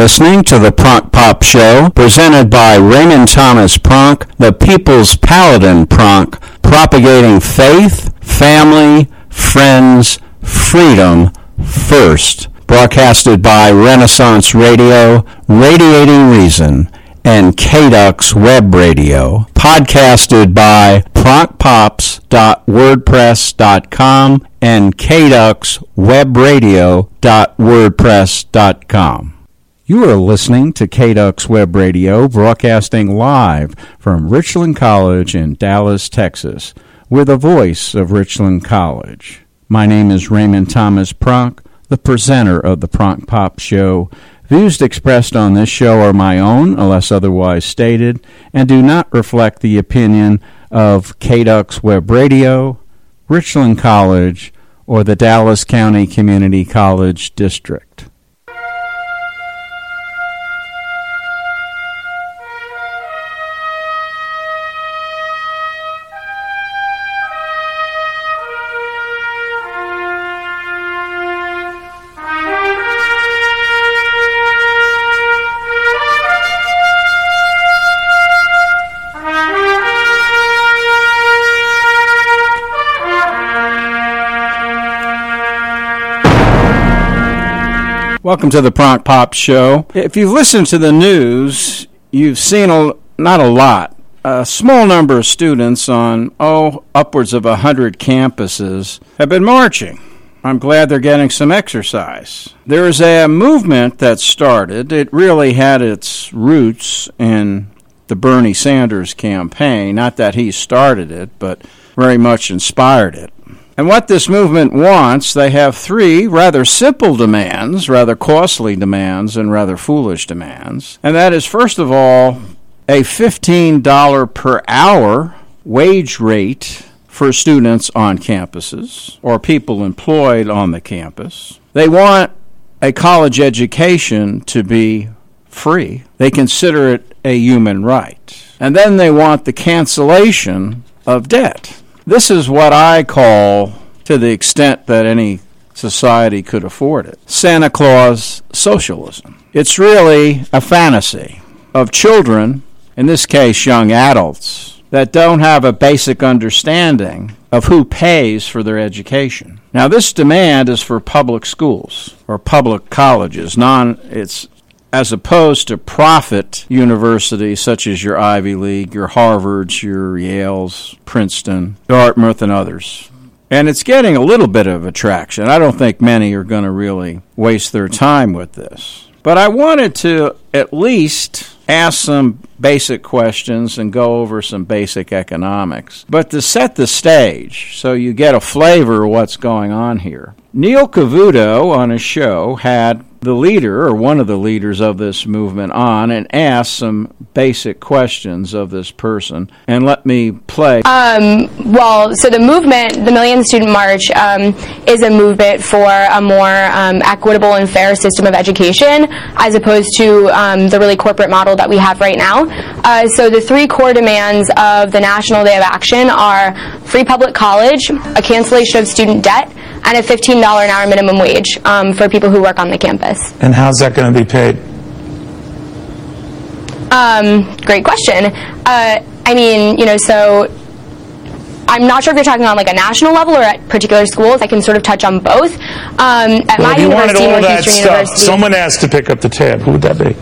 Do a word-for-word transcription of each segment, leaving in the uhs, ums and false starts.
listening to the Pronk Pop Show, presented by Raymond Thomas Pronk, the People's Paladin Pronk, propagating faith, family, friends, freedom first. Broadcasted by Renaissance Radio, Radiating Reason, and K D U X Web Radio. Podcasted by pronk pops dot wordpress dot com and K D U X web radio dot wordpress dot com. You are listening to K D U X Web Radio, broadcasting live from Richland College in Dallas, Texas. We're the voice of Richland College. My name is Raymond Thomas Pronk, the presenter of the Pronk Pop Show. Views expressed on this show are my own, unless otherwise stated, and do not reflect the opinion of K D U X Web Radio, Richland College, or the Dallas County Community College District. Welcome to the Pronk Pop Show. If you've listened to the news, you've seen a, not a lot, a small number of students on, oh, upwards of one hundred campuses have been marching. I'm glad they're getting some exercise. There is a movement that started. It really had its roots in the Bernie Sanders campaign. Not that he started it, but very much inspired it. And what this movement wants, they have three rather simple demands, rather costly demands, and rather foolish demands. And that is, first of all, a fifteen dollars per hour wage rate for students on campuses or people employed on the campus. They want a college education to be free. They consider it a human right. And then they want the cancellation of debt. This is what I call, to the extent that any society could afford it, Santa Claus socialism. It's really a fantasy of children, in this case young adults, that don't have a basic understanding of who pays for their education. Now, this demand is for public schools or public colleges, non it's as opposed to profit universities such as your Ivy League, your Harvards, your Yales, Princeton, Dartmouth, and others. And it's getting a little bit of attraction. I don't think many are going to really waste their time with this. But I wanted to at least ask some basic questions and go over some basic economics. But to set the stage so you get a flavor of what's going on here, Neil Cavuto on his show had the leader or one of the leaders of this movement on and asked some basic questions of this person. And let me play. Um, well, so the movement, the Million Student March, um, is a movement for a more um, equitable and fair system of education as opposed to um, the really corporate model that we have right now. Uh, so the three core demands of the National Day of Action are free public college, a cancellation of student debt, and a fifteen dollars an hour minimum wage um, for people who work on the campus. And how's that going to be paid? Um, great question. Uh, I mean, you know, so I'm not sure if you're talking on like a national level or at particular schools. I can sort of touch on both. Um, at well, my if you university, wanted all that Northeastern stuff, University, someone asked to pick up the tab. Who would that be?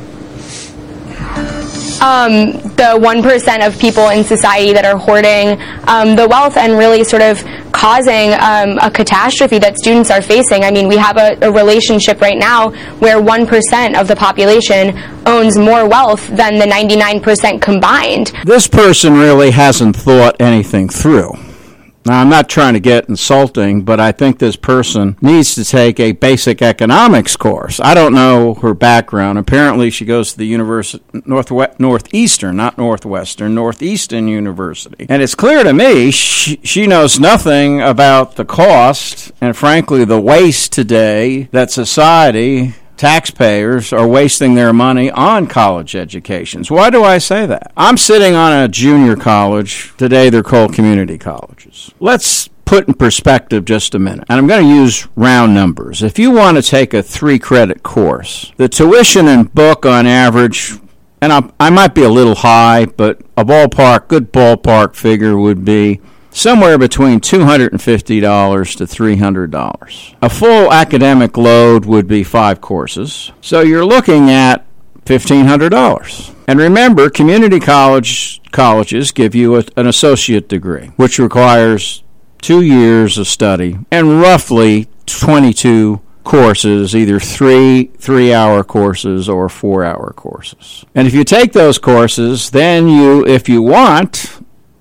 Um, the one percent of people in society that are hoarding um, the wealth and really sort of causing um, a catastrophe that students are facing. I mean, we have a, a relationship right now where one percent of the population owns more wealth than the ninety-nine percent combined. This person really hasn't thought anything through. Now, I'm not trying to get insulting, but I think this person needs to take a basic economics course. I don't know her background. Apparently, she goes to the University Northwest, Northeastern, not Northwestern, Northeastern University. And it's clear to me she, she knows nothing about the cost and, frankly, the waste today that society, taxpayers, are wasting their money on college educations. Why do I say that? I'm sitting on a junior college. Today they're called community colleges. Let's put in perspective just a minute. And I'm going to use round numbers. If you want to take a three-credit course, the tuition and book on average, and I, I might be a little high, but a ballpark, good ballpark figure would be somewhere between two hundred fifty dollars to three hundred dollars. A full academic load would be five courses. So you're looking at fifteen hundred dollars. And remember, community college colleges give you a, an associate degree, which requires two years of study and roughly twenty-two courses, either three three-hour courses or four-hour courses. And if you take those courses, then you, if you want,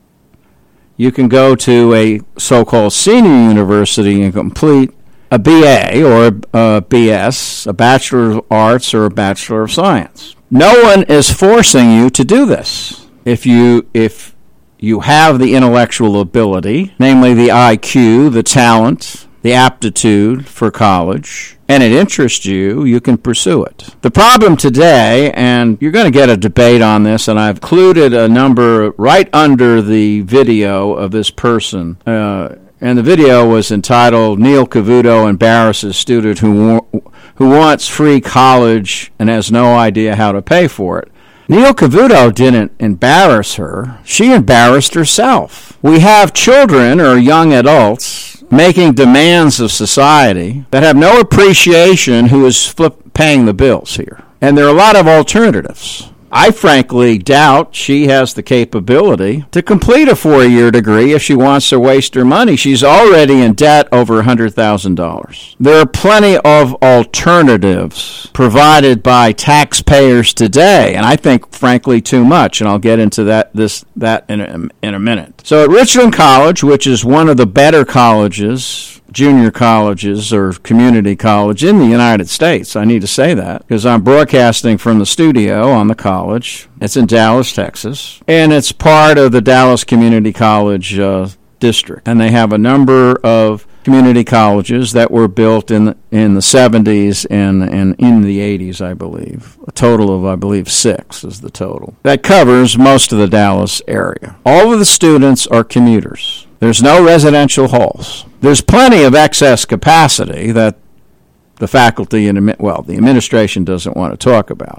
you can go to a so-called senior university and complete a B A or a B S, a Bachelor of Arts or a Bachelor of Science. No one is forcing you to do this. If you if you have the intellectual ability, namely the I Q, the talent, the aptitude for college, and it interests you, you can pursue it. The problem today, and you're going to get a debate on this, and I've included a number right under the video of this person, uh, and the video was entitled, Neil Cavuto Embarrasses Student Who, who Wants Free College and Has No Idea How to Pay for It. Neil Cavuto didn't embarrass her. She embarrassed herself. We have children or young adults making demands of society that have no appreciation who is flip paying the bills here. And there are a lot of alternatives. I frankly doubt she has the capability to complete a four-year degree if she wants to waste her money. She's already in debt over one hundred thousand dollars. There are plenty of alternatives provided by taxpayers today, and I think, frankly, too much, and I'll get into that this that in a, in a minute. So at Richland College, which is one of the better colleges, junior colleges or community college in the United States. I need to say that because I'm broadcasting from the studio on the college. It's in Dallas, Texas, and it's part of the Dallas Community College uh, district. And they have a number of community colleges that were built in the, in the seventies and, and in the eighties, I believe. A total of, I believe, six is the total. That covers most of the Dallas area. All of the students are commuters. There's no residential halls. There's plenty of excess capacity that the faculty and, well, the administration doesn't want to talk about.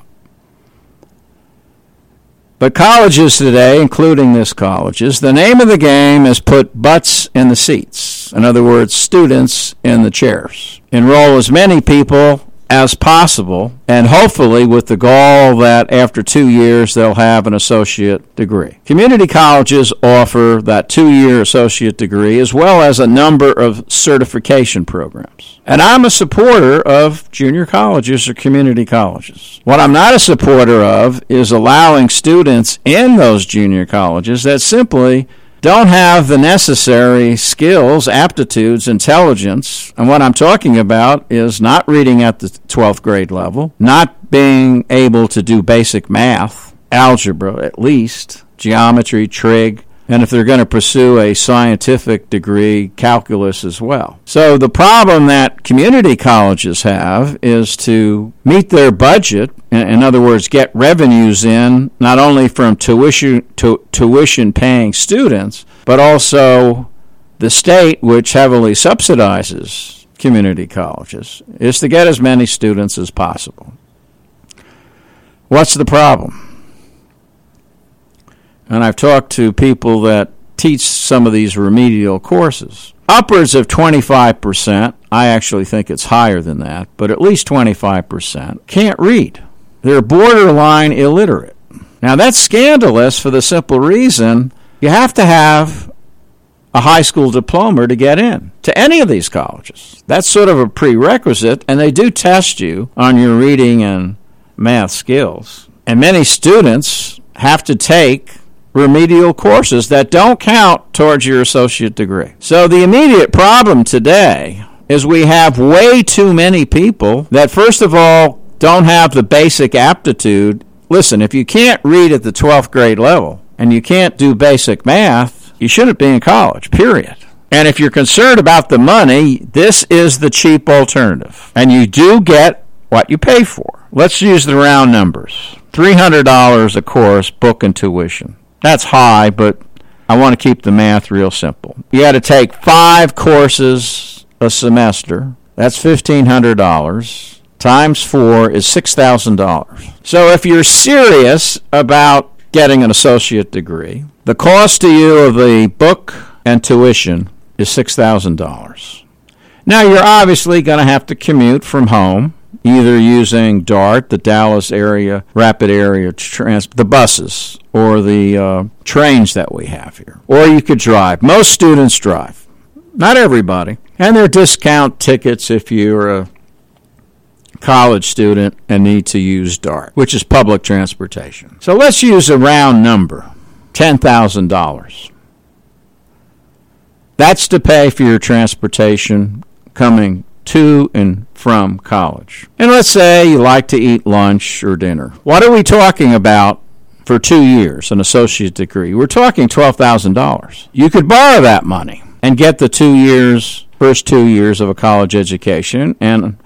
But colleges today, including this colleges, the name of the game is put butts in the seats. In other words, students in the chairs. Enroll as many people as possible, and hopefully with the goal that after two years they'll have an associate degree. Community colleges offer that two-year associate degree as well as a number of certification programs. And I'm a supporter of junior colleges or community colleges. What I'm not a supporter of is allowing students in those junior colleges that simply don't have the necessary skills, aptitudes, intelligence. And what I'm talking about is not reading at the twelfth grade level, not being able to do basic math, algebra at least, geometry, trig, and if they're going to pursue a scientific degree, calculus as well. So the problem that community colleges have is to meet their budget, in other words, get revenues in not only from tuition to, tuition paying students, but also the state, which heavily subsidizes community colleges, is to get as many students as possible. What's the problem? And I've talked to people that teach some of these remedial courses. Upwards of twenty-five percent, I actually think it's higher than that, but at least twenty-five percent can't read. They're borderline illiterate. Now, that's scandalous for the simple reason you have to have a high school diploma to get in to any of these colleges. That's sort of a prerequisite, and they do test you on your reading and math skills. And many students have to take remedial courses that don't count towards your associate degree. So the immediate problem today is we have way too many people that, first of all, don't have the basic aptitude. Listen, if you can't read at the twelfth grade level and you can't do basic math, you shouldn't be in college, period. And if you're concerned about the money, this is the cheap alternative. And you do get what you pay for. Let's use the round numbers. three hundred dollars a course, book and tuition. That's high, but I want to keep the math real simple. You got to take five courses a semester. That's fifteen hundred dollars. Times four is six thousand dollars. So if you're serious about getting an associate degree, the cost to you of the book and tuition is six thousand dollars. Now, you're obviously going to have to commute from home, either using DART, the Dallas Area Rapid Area Trans, the buses, or the uh, trains that we have here. Or you could drive. Most students drive. Not everybody. And there are discount tickets if you're a college student and need to use DART, which is public transportation. So let's use a round number, ten thousand dollars. That's to pay for your transportation coming to and from college. And let's say you like to eat lunch or dinner. What are we talking about for two years, an associate degree? We're talking twelve thousand dollars. You could borrow that money and get the two years, first two years of a college education. And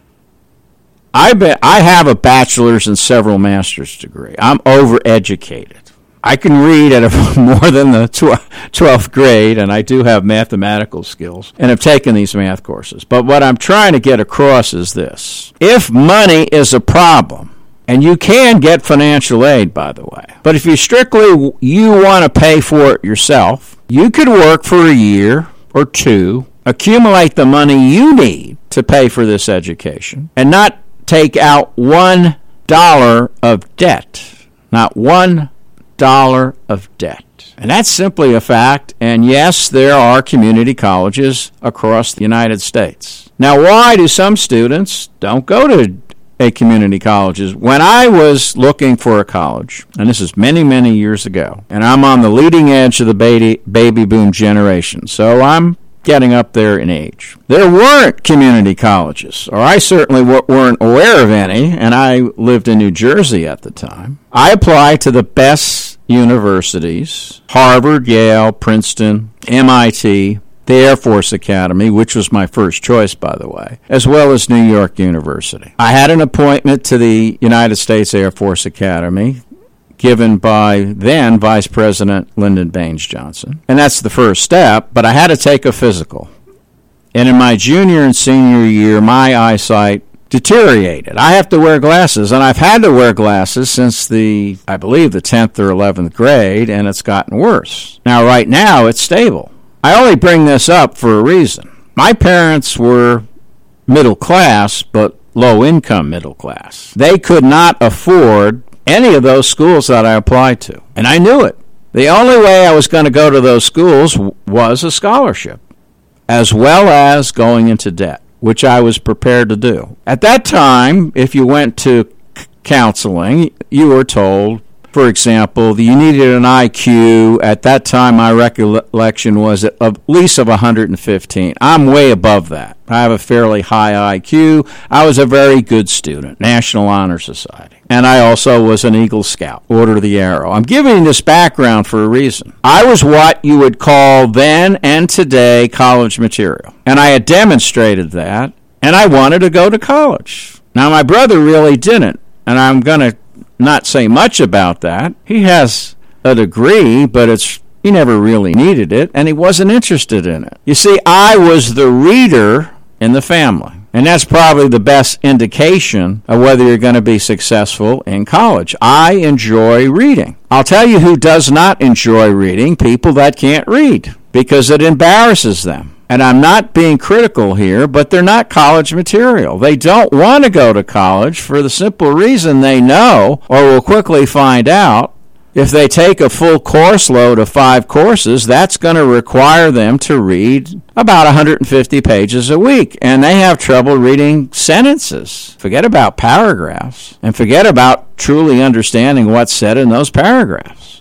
I bet I have a bachelor's and several master's degree. I'm overeducated. I can read at a, more than the twelfth grade, and I do have mathematical skills, and have taken these math courses. But what I'm trying to get across is this. If money is a problem, and you can get financial aid, by the way, but if you strictly you want to pay for it yourself, you could work for a year or two, accumulate the money you need to pay for this education, and not take out one dollar of debt. Not one dollar of debt. And that's simply a fact. And yes, there are community colleges across the United States. Now, why do some students don't go to a community colleges? When I was looking for a college, and this is many, many years ago, and I'm on the leading edge of the baby, baby boom generation, so I'm getting up there in age. There weren't community colleges, or I certainly w- weren't aware of any, and I lived in New Jersey at the time. I applied to the best universities, Harvard, Yale, Princeton, M I T, the Air Force Academy, which was my first choice, by the way, as well as New York University. I had an appointment to the United States Air Force Academy, given by then Vice President Lyndon Baines Johnson. And that's the first step, but I had to take a physical. And in my junior and senior year, my eyesight deteriorated. I have to wear glasses, and I've had to wear glasses since the, I believe, the tenth or eleventh grade, and it's gotten worse. Now, right now, it's stable. I only bring this up for a reason. My parents were middle class, but low-income middle class. They could not afford any of those schools that I applied to. And I knew it. The only way I was going to go to those schools w- was a scholarship, as well as going into debt, which I was prepared to do. At that time, if you went to c- counseling, you were told, for example, that you needed an I Q. At that time, my recollection was at least of one hundred fifteen. I'm way above that. I have a fairly high I Q. I was a very good student, National Honor Society. And I also was an Eagle Scout, Order of the Arrow. I'm giving you this background for a reason. I was what you would call then and today college material. And I had demonstrated that, and I wanted to go to college. Now, my brother really didn't, and I'm going to not say much about that. He has a degree, but it's he never really needed it, and he wasn't interested in it. You see, I was the reader in the family. And that's probably the best indication of whether you're going to be successful in college. I enjoy reading. I'll tell you who does not enjoy reading: people that can't read, because it embarrasses them. And I'm not being critical here, but they're not college material. They don't want to go to college for the simple reason they know, or will quickly find out, if they take a full course load of five courses, that's going to require them to read about one hundred fifty pages a week. And they have trouble reading sentences. Forget about paragraphs. And forget about truly understanding what's said in those paragraphs.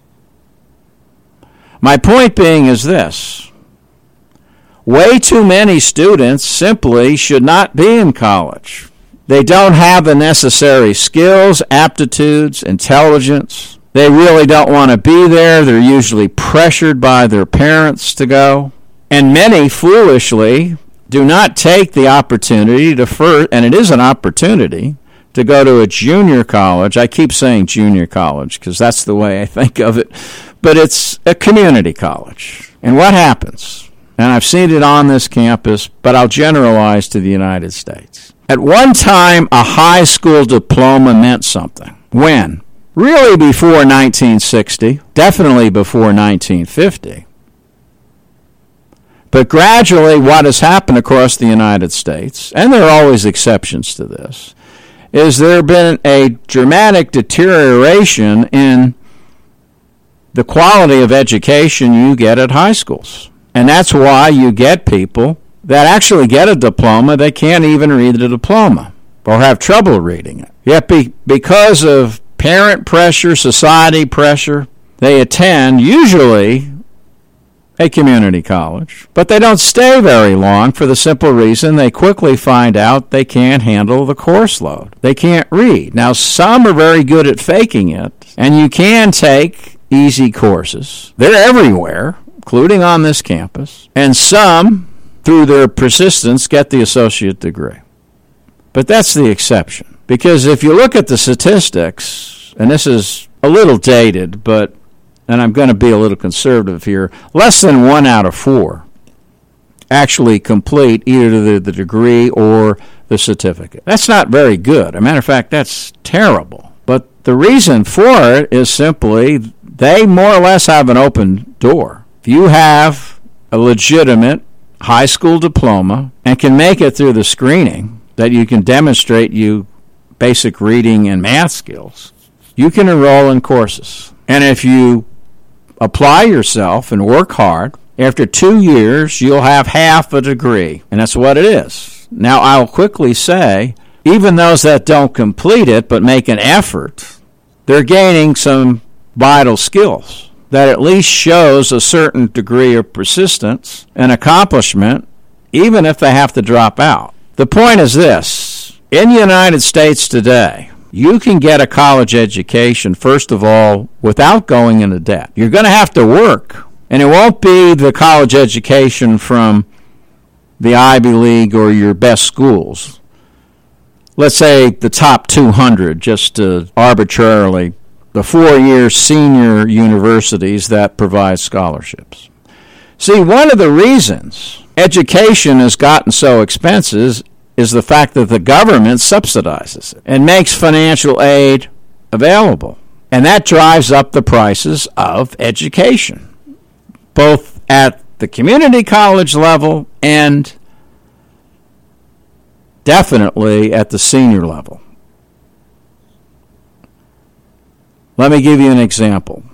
My point being is this. Way too many students simply should not be in college. They don't have the necessary skills, aptitudes, intelligence. They really don't want to be there. They're usually pressured by their parents to go. And many, foolishly, do not take the opportunity to first, and it is an opportunity, to go to a junior college. I keep saying junior college because that's the way I think of it. but it's a community college. And what happens? And I've seen it on this campus, but I'll generalize to the United States. At one time, a high school diploma meant something. When? Really before nineteen sixty, definitely before nineteen fifty. But gradually, what has happened across the United States, and there are always exceptions to this, is there has been a dramatic deterioration in the quality of education you get at high schools. And that's why you get people that actually get a diploma, they can't even read the diploma or have trouble reading it. Yet be, because of parent pressure, society pressure, they attend usually a community college, but they don't stay very long for the simple reason they quickly find out they can't handle the course load. They can't read. Now, some are very good at faking it, and you can take easy courses. They're everywhere, including on this campus, and some, through their persistence, get the associate degree. But that's the exception, because if you look at the statistics, and this is a little dated, but and I'm going to be a little conservative here, less than one out of four actually complete either the, the degree or the certificate. That's not very good. As a matter of fact, that's terrible. But the reason for it is simply they more or less have an open door. If you have a legitimate high school diploma and can make it through the screening, that you can demonstrate you basic reading and math skills, you can enroll in courses. And if you apply yourself and work hard, after two years, you'll have half a degree. And that's what it is. Now, I'll quickly say, even those that don't complete it but make an effort, they're gaining some vital skills that at least shows a certain degree of persistence and accomplishment, even if they have to drop out. The point is this. In the United States today, you can get a college education, first of all, without going into debt. You're going to have to work, and it won't be the college education from the Ivy League or your best schools. Let's say the top two hundred, just to arbitrarily, the four-year senior universities that provide scholarships. See, one of the reasons education has gotten so expensive is the fact that the government subsidizes it and makes financial aid available. And that drives up the prices of education, both at the community college level and definitely at the senior level. Let me give you an example.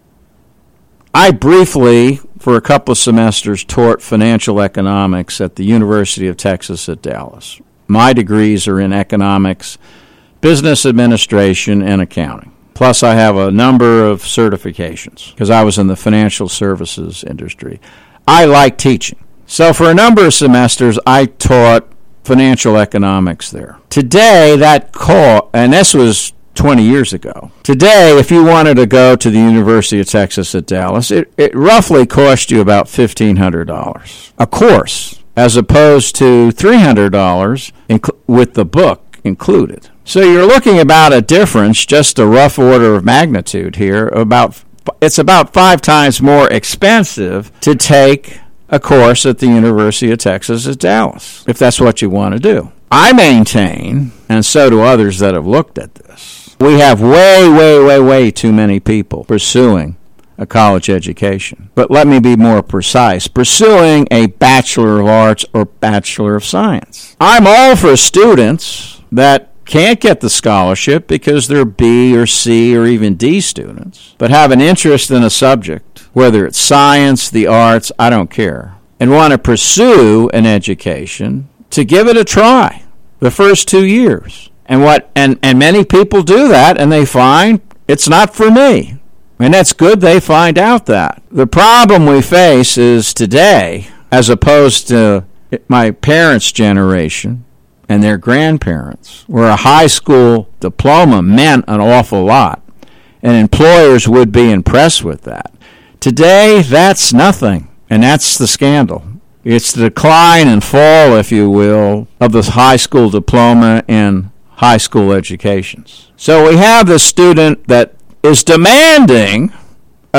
I briefly, for a couple of semesters, taught financial economics at the University of Texas at Dallas. My degrees are in economics, business administration, and accounting. Plus, I have a number of certifications because I was in the financial services industry. I like teaching. So for a number of semesters, I taught financial economics there. Today, that course, and this was twenty years ago. Today, if you wanted to go to the University of Texas at Dallas, it, it roughly cost you about fifteen hundred dollars a course, as opposed to three hundred dollars inc- with the book included. So you're looking about a difference, just a rough order of magnitude here, about it's about five times more expensive to take a course at the University of Texas at Dallas, if that's what you want to do. I maintain, and so do others that have looked at this, we have way, way, way, way too many people pursuing a college education. But let me be more precise. Pursuing a Bachelor of Arts or Bachelor of Science. I'm all for students that can't get the scholarship because they're B or C or even D students, but have an interest in a subject, whether it's science, the arts, I don't care, and want to pursue an education, to give it a try the first two years. And what and, and many people do that, and they find it's not for me. And that's good they find out that. The problem we face is today, as opposed to my parents' generation and their grandparents, where a high school diploma meant an awful lot, and employers would be impressed with that. Today, that's nothing, and that's the scandal. It's the decline and fall, if you will, of the high school diploma and high school educations. So we have the student that is demanding a,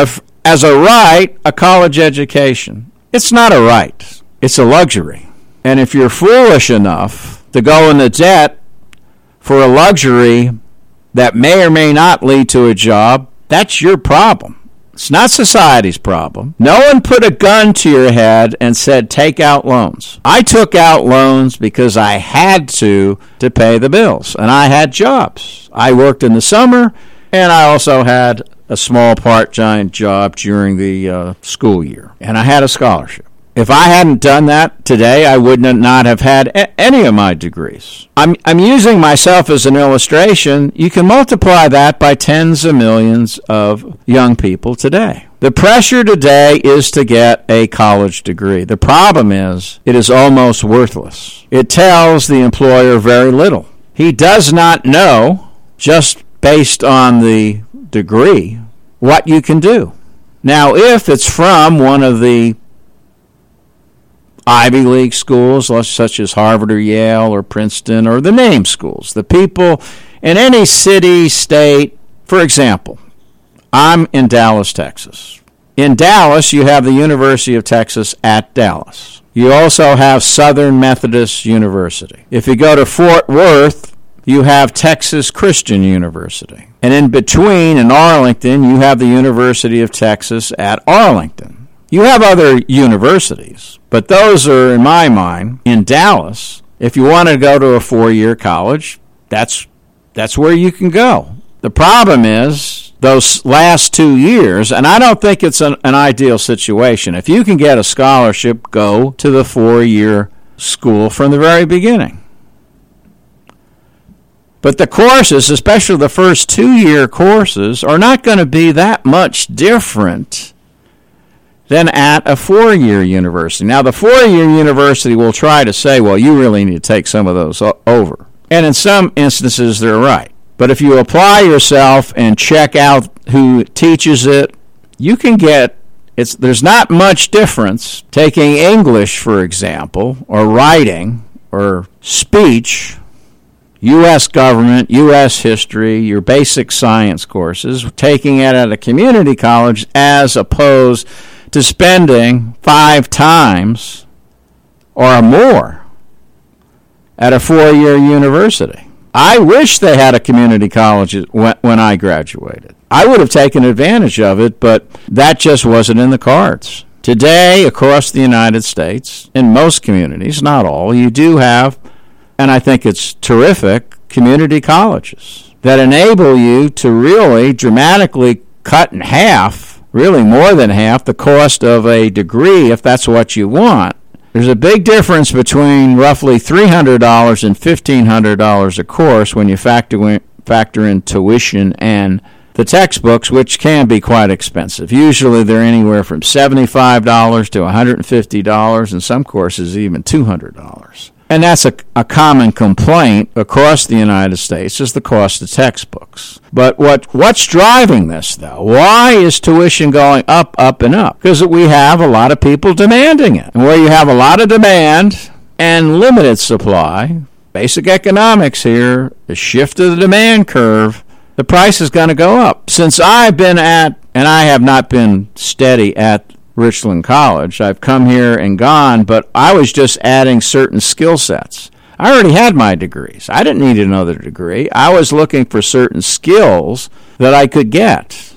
as a right a college education. It's not a right. It's a luxury. And if you're foolish enough to go into debt for a luxury that may or may not lead to a job, that's your problem. It's not society's problem. No one put a gun to your head and said, take out loans. I took out loans because I had to to pay the bills, and I had jobs. I worked in the summer, and I also had a small part-time job during the uh, school year, and I had a scholarship. If I hadn't done that today, I would not have had a- any of my degrees. I'm, I'm using myself as an illustration. You can multiply that by tens of millions of young people today. The pressure today is to get a college degree. The problem is it is almost worthless. It tells the employer very little. He does not know, just based on the degree, what you can do. Now, if it's from one of the Ivy League schools, such as Harvard or Yale or Princeton, or the name schools, the people in any city, state. For example, I'm in Dallas, Texas. In Dallas, you have the University of Texas at Dallas. You also have Southern Methodist University. If you go to Fort Worth, you have Texas Christian University. And in between, in Arlington, you have the University of Texas at Arlington. You have other universities, but those are, in my mind, in Dallas. If you want to go to a four-year college, that's that's where you can go. The problem is those last two years, and I don't think it's an, an ideal situation. If you can get a scholarship, go to the four-year school from the very beginning. But the courses, especially the first two-year courses, are not going to be that much different than at a four-year university. Now, the four-year university will try to say, well, you really need to take some of those o- over. And in some instances, they're right. But if you apply yourself and check out who teaches it, you can get, it's there's not much difference taking English, for example, or writing, or speech, U S government, U S history, your basic science courses, taking it at a community college as opposed to spending five times or more at a four-year university. I wish they had a community college when, when I graduated. I would have taken advantage of it, but that just wasn't in the cards. Today, across the United States, in most communities, not all, you do have, and I think it's terrific, community colleges that enable you to really dramatically cut in half, really more than half, the cost of a degree if that's what you want. There's a big difference between roughly three hundred dollars and fifteen hundred dollars a course when you factor in, factor in tuition and the textbooks, which can be quite expensive. Usually they're anywhere from seventy-five dollars to one hundred fifty dollars, and some courses even two hundred dollars. And that's a, a common complaint across the United States, is the cost of textbooks. But what what's driving this, though? Why is tuition going up, up, and up? Because we have a lot of people demanding it. And where you have a lot of demand and limited supply, basic economics here, the shift of the demand curve, the price is going to go up. Since I've been at, and I have not been steady at Richland College. I've come here and gone, but I was just adding certain skill sets. I already had my degrees. I didn't need another degree. I was looking for certain skills that I could get.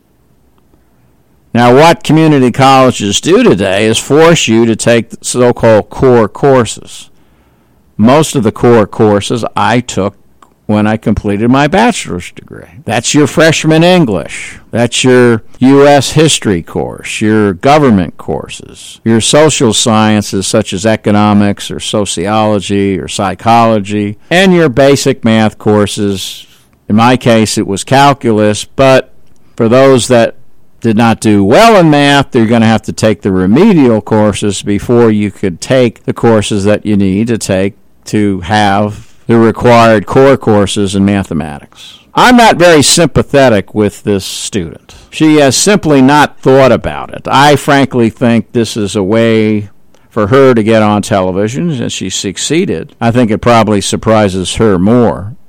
Now, what community colleges do today is force you to take so-called core courses. Most of the core courses I took when I completed my bachelor's degree. That's your freshman English. That's your U S history course, your government courses, your social sciences such as economics or sociology or psychology, and your basic math courses. In my case, it was calculus, but for those that did not do well in math, they're going to have to take the remedial courses before you could take the courses that you need to take to have the required core courses in mathematics. I'm not very sympathetic with this student. She has simply not thought about it. I frankly think this is a way for her to get on television, and she succeeded. I think it probably surprises her more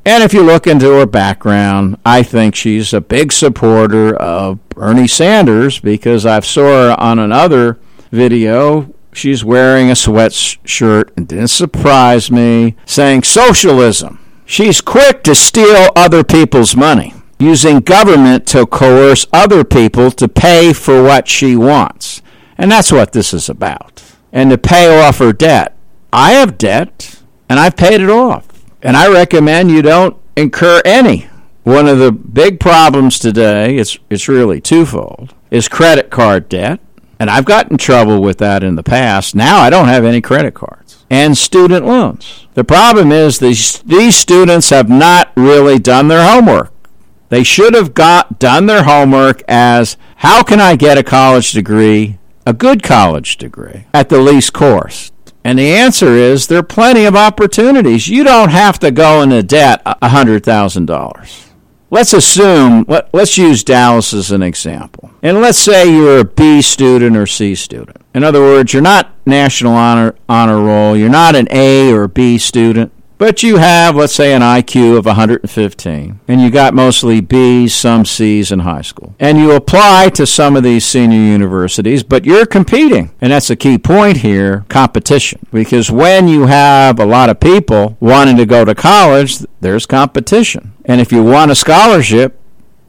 And if you look into her background, I think she's a big supporter of Bernie Sanders, because I saw her on another video. She's wearing a sweatshirt, and didn't surprise me, saying socialism. She's quick to steal other people's money, using government to coerce other people to pay for what she wants. And that's what this is about. And to pay off her debt. I have debt, and I've paid it off. And I recommend you don't incur any. One of the big problems today, it's it's really twofold, is credit card debt. And I've gotten in trouble with that in the past. Now I don't have any credit cards. And student loans. The problem is these, these students have not really done their homework. They should have got done their homework as, how can I get a college degree, a good college degree, at the least cost? And the answer is there are plenty of opportunities. You don't have to go into debt one hundred thousand dollars. Let's assume, let, let's use Dallas as an example. And let's say you're a B student or C student. In other words, you're not National Honor, honor Roll, you're not an A or B student, but you have, let's say, an I Q of one hundred fifteen, and you got mostly B's, some C's in high school. And you apply to some of these senior universities, but you're competing. And that's a key point here, competition. Because when you have a lot of people wanting to go to college, there's competition. And if you want a scholarship,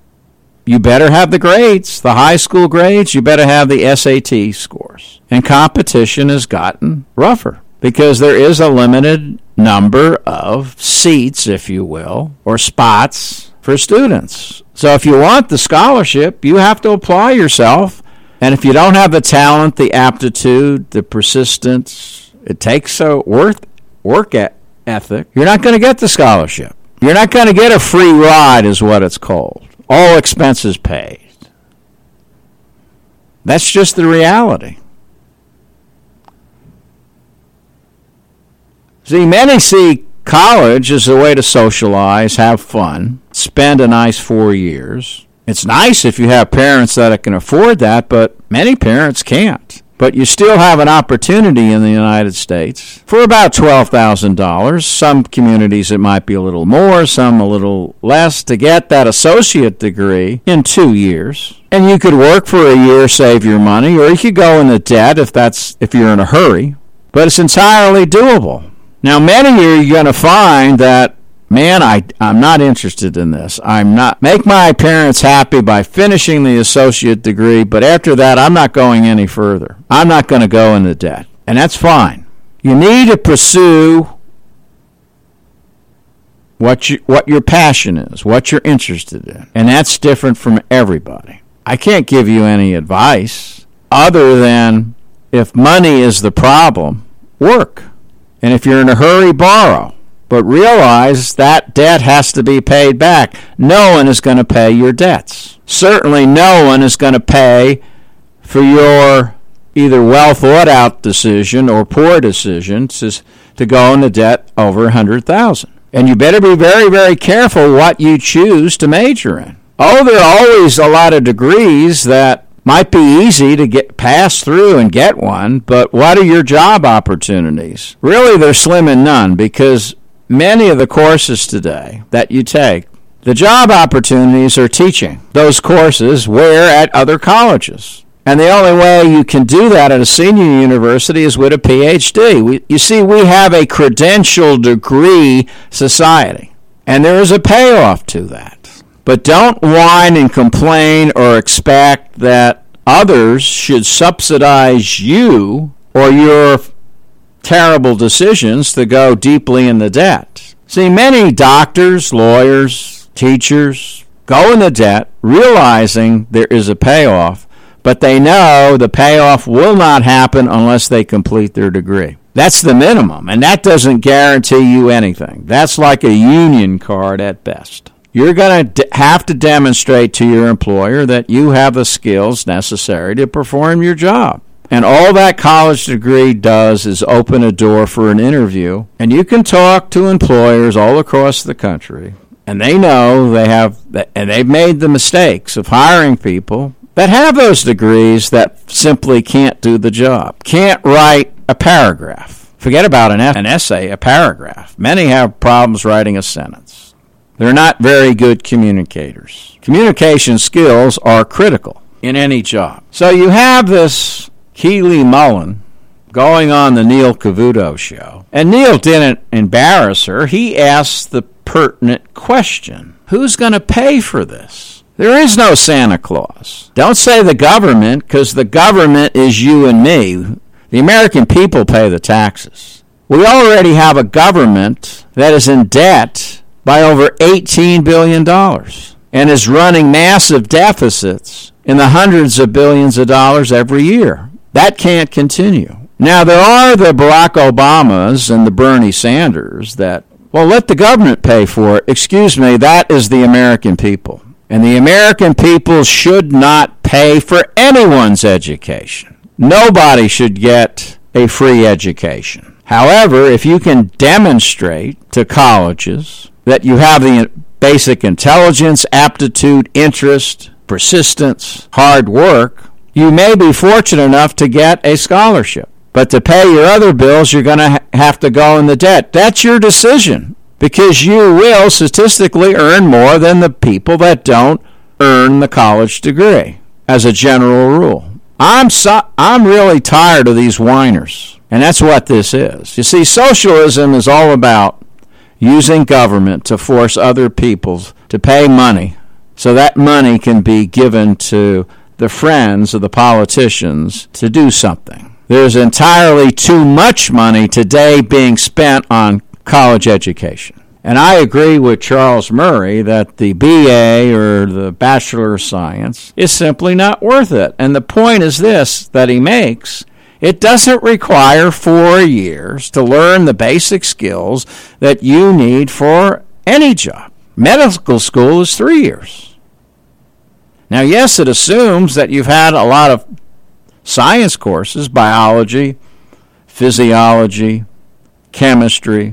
you better have the grades, the high school grades, you better have the S A T scores. And competition has gotten rougher, because there is a limited number of seats, if you will, or spots for students. So if you want the scholarship, you have to apply yourself. And if you don't have the talent, the aptitude, the persistence, it takes a work, work ethic, you're not going to get the scholarship. You're not going to get a free ride, is what it's called. All expenses paid. That's just the reality. See, many see college as a way to socialize, have fun, spend a nice four years. It's nice if you have parents that can afford that, but many parents can't. But you still have an opportunity in the United States for about twelve thousand dollars. Some communities it might be a little more, some a little less, to get that associate degree in two years. And you could work for a year, save your money, or you could go into debt if that's if you're in a hurry. But it's entirely doable. Now, many of you are going to find that, man, I, I'm not interested in this. I'm not. Make my parents happy by finishing the associate degree, but after that, I'm not going any further. I'm not going to go into debt. And that's fine. You need to pursue what you, what your passion is, what you're interested in. And that's different from everybody. I can't give you any advice other than, if money is the problem, work. And if you're in a hurry, borrow. But realize that debt has to be paid back. No one is going to pay your debts. Certainly no one is going to pay for your either well-thought-out decision or poor decision to, to go into debt over one hundred thousand dollars. And you better be very, very careful what you choose to major in. Oh, there are always a lot of degrees that might be easy to get pass through and get one, but what are your job opportunities? Really, they're slim and none, because many of the courses today that you take, the job opportunities are teaching those courses where at other colleges. And the only way you can do that at a senior university is with a P H D. We, you see, we have a credential degree society, and there is a payoff to that. But don't whine and complain or expect that others should subsidize you or your terrible decisions to go deeply in the debt. See, many doctors, lawyers, teachers go into debt realizing there is a payoff, but they know the payoff will not happen unless they complete their degree. That's the minimum, and that doesn't guarantee you anything. That's like a union card at best. You're going to have to demonstrate to your employer that you have the skills necessary to perform your job. And all that college degree does is open a door for an interview. And you can talk to employers all across the country. And they know they have, and they've made the mistakes of hiring people that have those degrees that simply can't do the job, can't write a paragraph. Forget about an, an essay, a paragraph. Many have problems writing a sentence. They're not very good communicators. Communication skills are critical in any job. So you have this Keely Mullen going on the Neil Cavuto show, and Neil didn't embarrass her. He asked the pertinent question: who's going to pay for this? There is no Santa Claus. Don't say the government, because the government is you and me. The American people pay the taxes. We already have a government that is in debt by over eighteen billion dollars and is running massive deficits in the hundreds of billions of dollars every year. That can't continue. Now, there are the Barack Obamas and the Bernie Sanders that, well, let the government pay for it. Excuse me, that is the American people. And the American people should not pay for anyone's education. Nobody should get a free education. However, if you can demonstrate to colleges that you have the basic intelligence, aptitude, interest, persistence, hard work, you may be fortunate enough to get a scholarship. But to pay your other bills, you're going to ha- have to go in the debt. That's your decision, because you will statistically earn more than the people that don't earn the college degree, as a general rule. I'm so- I'm really tired of these whiners, and that's what this is. You see, socialism is all about using government to force other people to pay money so that money can be given to the friends of the politicians to do something. There's entirely too much money today being spent on college education. And I agree with Charles Murray that the B A or the Bachelor of Science is simply not worth it. And the point is this that he makes: it doesn't require four years to learn the basic skills that you need for any job. Medical school is three years. Now, yes, it assumes that you've had a lot of science courses, biology, physiology, chemistry,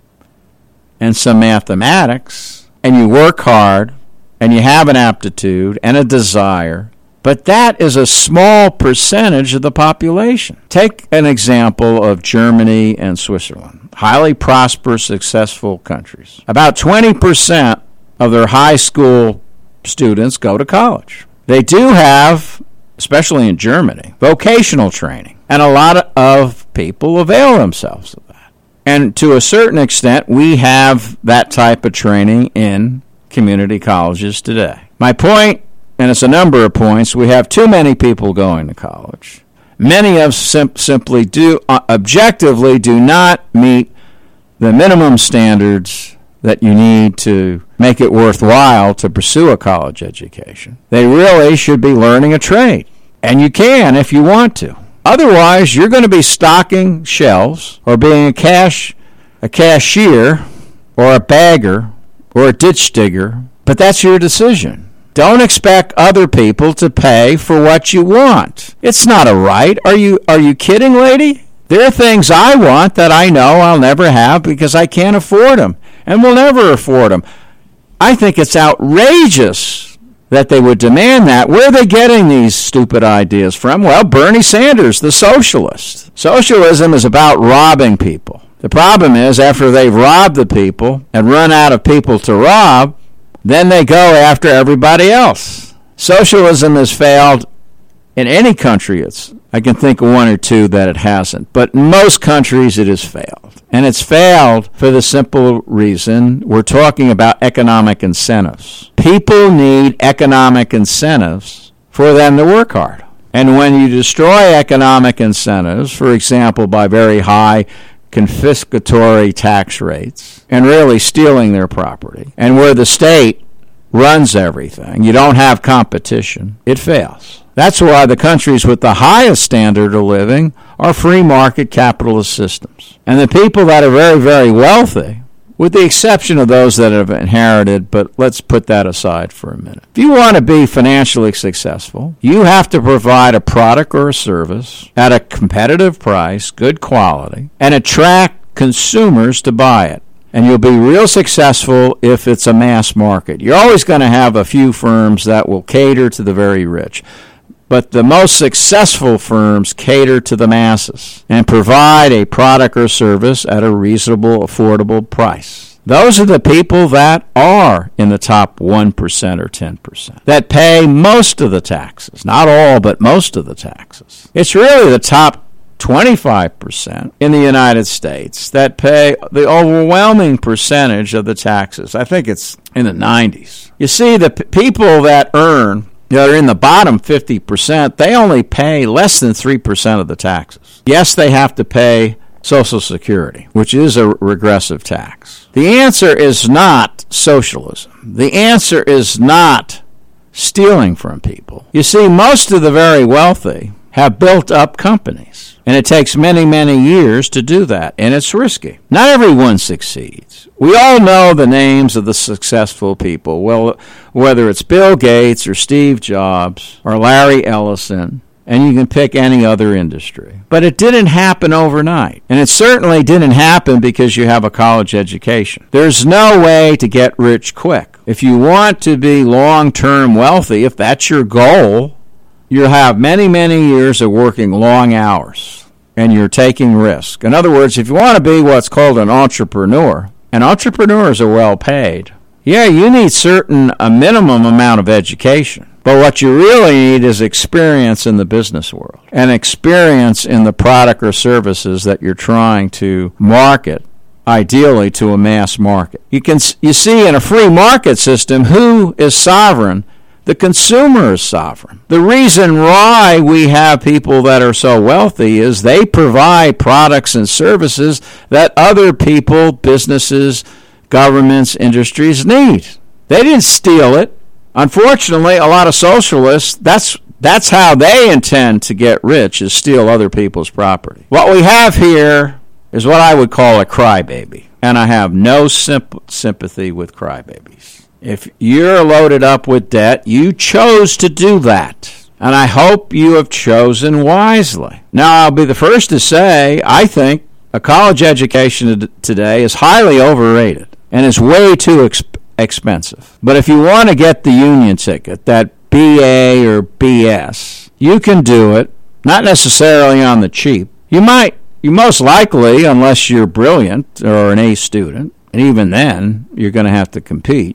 and some mathematics, and you work hard, and you have an aptitude and a desire, but that is a small percentage of the population. Take an example of Germany and Switzerland, highly prosperous, successful countries. About twenty percent of their high school students go to college. They do have, especially in Germany, vocational training, and a lot of people avail themselves of that. And to a certain extent, we have that type of training in community colleges today. My point, and it's a number of points, we have too many people going to college. Many of sim- simply do, uh, objectively do not meet the minimum standards that you need to make it worthwhile to pursue a college education. They really should be learning a trade. And you can if you want to. Otherwise, you're going to be stocking shelves or being a cash, a cashier or a bagger or a ditch digger, but that's your decision. Don't expect other people to pay for what you want. It's not a right. Are you are you kidding, lady? There are things I want that I know I'll never have because I can't afford them and will never afford them. I think it's outrageous that they would demand that. Where are they getting these stupid ideas from? Well, Bernie Sanders, the socialist. Socialism is about robbing people. The problem is, after they've robbed the people and run out of people to rob, then they go after everybody else. Socialism has failed in any country. It's, I can think of one or two that it hasn't. But in most countries, it has failed. And it's failed for the simple reason we're talking about economic incentives. People need economic incentives for them to work hard. And when you destroy economic incentives, for example, by very high confiscatory tax rates and really stealing their property, and where the state runs everything, you don't have competition, it fails. That's why the countries with the highest standard of living are free market capitalist systems. And the people that are very, very wealthy, with the exception of those that have inherited, but let's put that aside for a minute. If you want to be financially successful, you have to provide a product or a service at a competitive price, good quality, and attract consumers to buy it. And you'll be real successful if it's a mass market. You're always going to have a few firms that will cater to the very rich. But the most successful firms cater to the masses and provide a product or service at a reasonable, affordable price. Those are the people that are in the top one percent or ten percent, that pay most of the taxes. Not all, but most of the taxes. It's really the top twenty-five percent in the United States that pay the overwhelming percentage of the taxes. I think it's in the nineties. You see, the p- people that earn, that are in the bottom fifty percent, they only pay less than three percent of the taxes. Yes, they have to pay Social Security, which is a regressive tax. The answer is not socialism. The answer is not stealing from people. You see, most of the very wealthy have built up companies, and it takes many, many years to do that, and it's risky. Not everyone succeeds. We all know the names of the successful people, well, whether it's Bill Gates or Steve Jobs or Larry Ellison, and you can pick any other industry. But it didn't happen overnight. And it certainly didn't happen because you have a college education. There's no way to get rich quick. If you want to be long-term wealthy, if that's your goal, you'll have many, many years of working long hours, and you're taking risk. In other words, if you want to be what's called an entrepreneur, and entrepreneurs are well paid, yeah, you need certain a minimum amount of education. But what you really need is experience in the business world and experience in the product or services that you're trying to market, ideally to a mass market. You can you see in a free market system, who is sovereign? The consumer is sovereign. The reason why we have people that are so wealthy is they provide products and services that other people, businesses, governments, industries need. They didn't steal it. Unfortunately, a lot of socialists, that's that's how they intend to get rich, is steal other people's property. What we have here is what I would call a crybaby, and I have no simp- sympathy with crybabies. If you're loaded up with debt, you chose to do that, and I hope you have chosen wisely. Now, I'll be the first to say, I think a college education today is highly overrated, and is way too expensive. expensive. But if you want to get the union ticket, that B A or B S, you can do it, not necessarily on the cheap. You might, you most likely, unless you're brilliant or an A student, and even then, you're going to have to compete.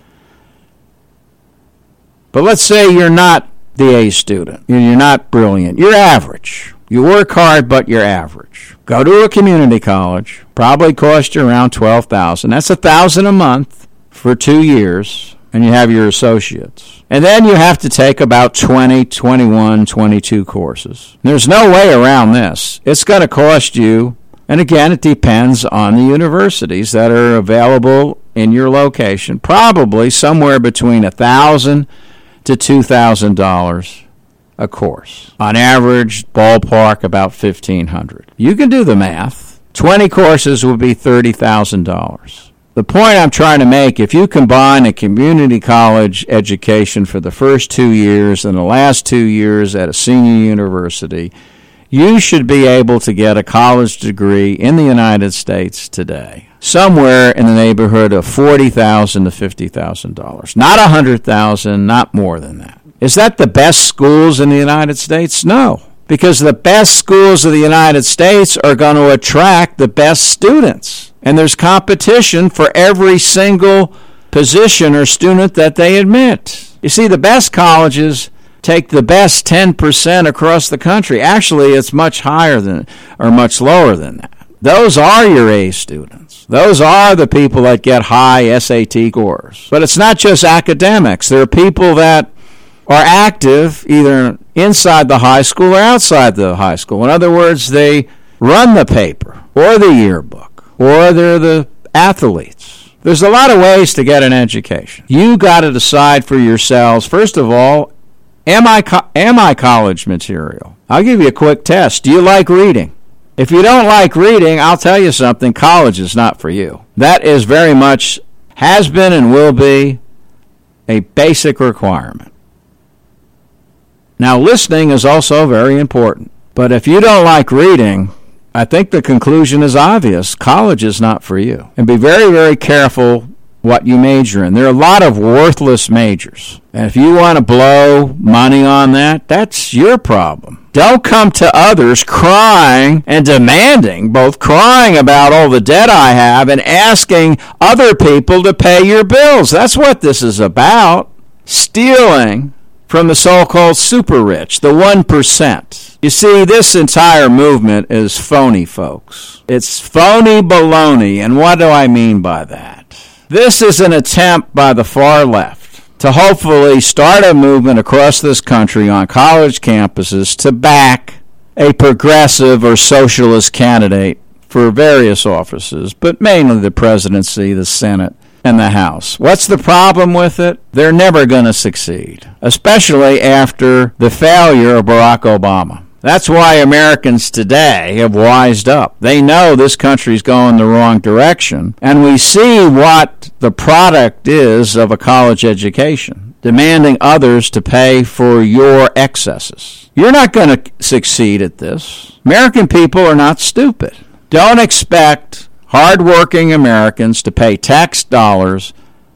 But let's say you're not the A student, you're not brilliant, you're average. You work hard, but you're average. Go to a community college, probably cost you around twelve thousand dollars. That's one thousand dollars a month for two years, and you have your associates. And then you have to take about twenty, twenty-one, twenty-two courses. There's no way around this. It's going to cost you, and again, it depends on the universities that are available in your location, probably somewhere between one thousand dollars to two thousand dollars a course. On average, ballpark, about fifteen hundred dollars. You can do the math. twenty courses would be thirty thousand dollars. The point I'm trying to make, if you combine a community college education for the first two years and the last two years at a senior university, you should be able to get a college degree in the United States today, somewhere in the neighborhood of forty thousand dollars to fifty thousand dollars. Not one hundred thousand dollars, not more than that. Is that the best schools in the United States? No, because the best schools of the United States are going to attract the best students. And there's competition for every single position or student that they admit. You see, the best colleges take the best ten percent across the country. Actually, it's much higher than, or much lower than that. Those are your A students. Those are the people that get high S A T scores. But it's not just academics. There are people that are active either inside the high school or outside the high school. In other words, they run the paper or the yearbook, or they're the athletes. There's a lot of ways to get an education. You got to decide for yourselves, first of all, am I co- am I college material? I'll give you a quick test. Do you like reading? If you don't like reading, I'll tell you something, college is not for you. That is very much, has been and will be, a basic requirement. Now, listening is also very important. But if you don't like reading, I think the conclusion is obvious. College is not for you. And be very, very careful what you major in. There are a lot of worthless majors. And if you want to blow money on that, that's your problem. Don't come to others crying and demanding, both crying about all the debt I have and asking other people to pay your bills. That's what this is about. Stealing from the so-called super rich, the one percent. You see, this entire movement is phony, folks. It's phony baloney. And what do I mean by that? This is an attempt by the far left to hopefully start a movement across this country on college campuses to back a progressive or socialist candidate for various offices, but mainly the presidency, the Senate, and the House. What's the problem with it? They're never going to succeed, especially after the failure of Barack Obama. That's why Americans today have wised up. They know this country's going the wrong direction, and we see what the product is of a college education, demanding others to pay for your excesses. You're not going to succeed at this. American people are not stupid. Don't expect hardworking Americans to pay tax dollars,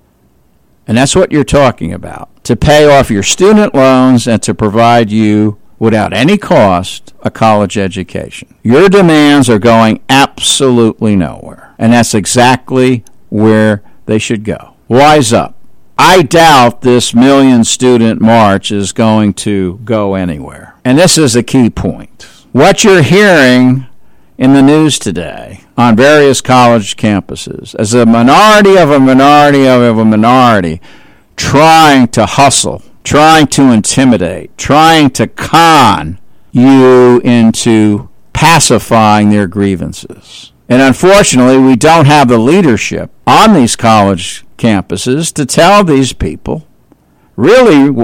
and that's what you're talking about, to pay off your student loans and to provide you without any cost, a college education. Your demands are going absolutely nowhere. And that's exactly where they should go. Wise up. I doubt this million-student march is going to go anywhere. And this is a key point. What you're hearing in the news today on various college campuses as a minority of a minority of a minority trying to hustle, trying to intimidate, trying to con you into pacifying their grievances. And unfortunately, we don't have the leadership on these college campuses to tell these people, really,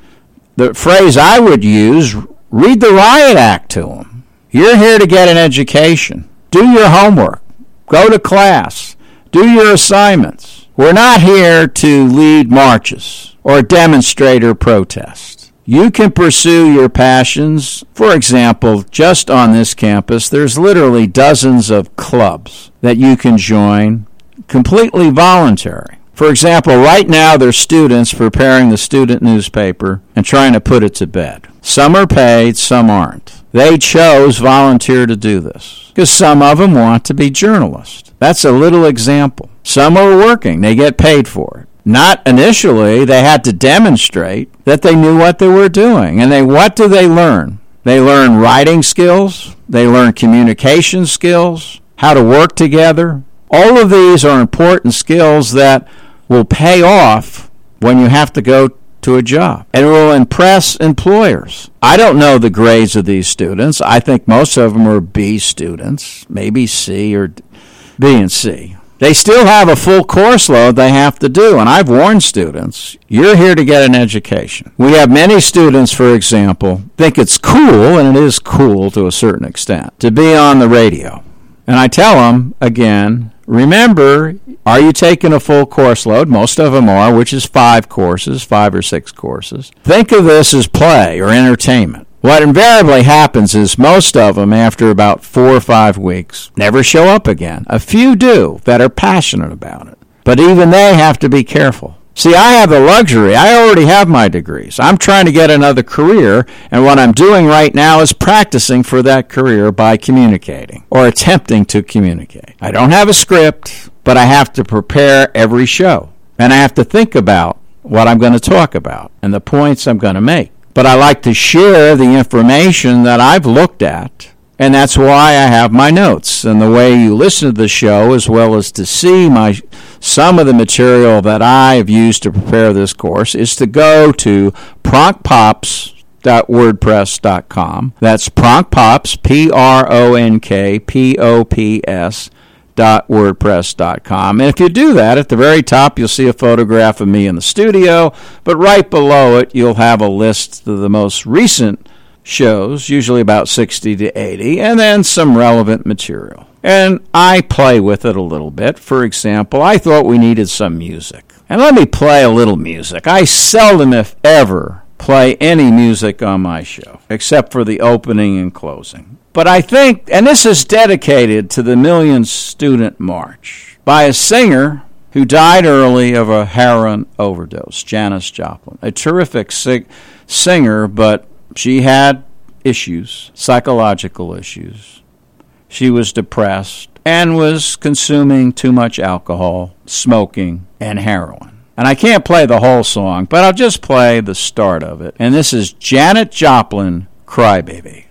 the phrase I would use, read the riot act to them. You're here to get an education. Do your homework. Go to class. Do your assignments. We're not here to lead marches or demonstrate or protest. You can pursue your passions. For example, just on this campus, there's literally dozens of clubs that you can join, completely voluntary. For example, right now there's students preparing the student newspaper and trying to put it to bed. Some are paid, some aren't. They chose volunteer to do this because some of them want to be journalists. That's a little example. Some are working. They get paid for it. Not initially. They had to demonstrate that they knew what they were doing. And they, what do they learn? They learn writing skills. They learn communication skills, how to work together. All of these are important skills that will pay off when you have to go to a job. And it will impress employers. I don't know the grades of these students. I think most of them are B students, maybe C or B and C. They still have a full course load they have to do, and I've warned students, you're here to get an education. We have many students, for example, think it's cool, and it is cool to a certain extent, to be on the radio. And I tell them, again, remember, are you taking a full course load? Most of them are, which is five courses, five or six courses. Think of this as play or entertainment. What invariably happens is most of them, after about four or five weeks, never show up again. A few do that are passionate about it. But even they have to be careful. See, I have the luxury. I already have my degrees. I'm trying to get another career, and what I'm doing right now is practicing for that career by communicating or attempting to communicate. I don't have a script, but I have to prepare every show. And I have to think about what I'm going to talk about and the points I'm going to make. But I like to share the information that I've looked at, and that's why I have my notes. And the way you listen to the show, as well as to see my some of the material that I've used to prepare this course, is to go to pronkpops dot wordpress dot com. That's pronkpops, P R O N K P O P S, dot wordpress dot com. And if you do that, at the very top you'll see a photograph of me in the studio, but right below it you'll have a list of the most recent shows, usually about sixty to eighty, and then some relevant material. And I play with it a little bit. For example, I thought we needed some music. And let me play a little music. I seldom, if ever, play any music on my show, except for the opening and closing. But I think, and this is dedicated to the Million Student March, by a singer who died early of a heroin overdose, Janis Joplin. A terrific sing- singer, but she had issues, psychological issues. She was depressed and was consuming too much alcohol, smoking, and heroin. And I can't play the whole song, but I'll just play the start of it. And this is Janis Joplin, Crybaby.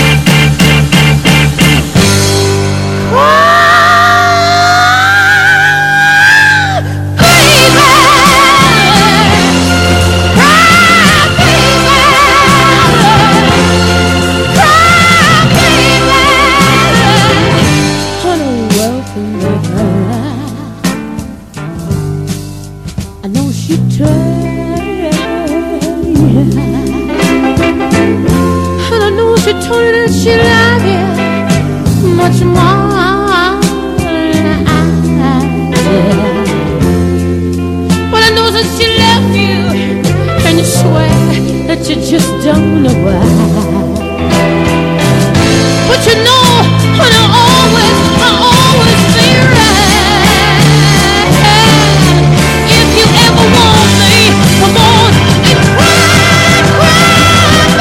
She love you much more than I did. But I know that she love you, and you swear that you just don't know why. But you know, and I always, I always be right. If you ever want me, come on and cry, cry,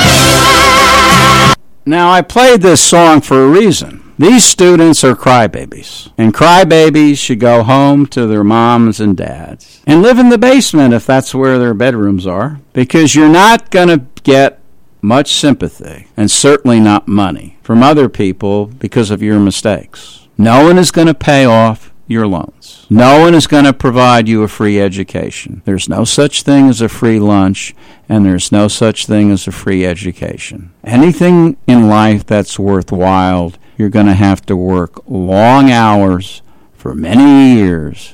baby. Now, I played this song for a reason. These students are crybabies, and crybabies should go home to their moms and dads and live in the basement if that's where their bedrooms are, because you're not going to get much sympathy, and certainly not money, from other people because of your mistakes. No one is going to pay off your loans. No one is going to provide you a free education. There's no such thing as a free lunch, and there's no such thing as a free education. Anything in life that's worthwhile, you're going to have to work long hours for many years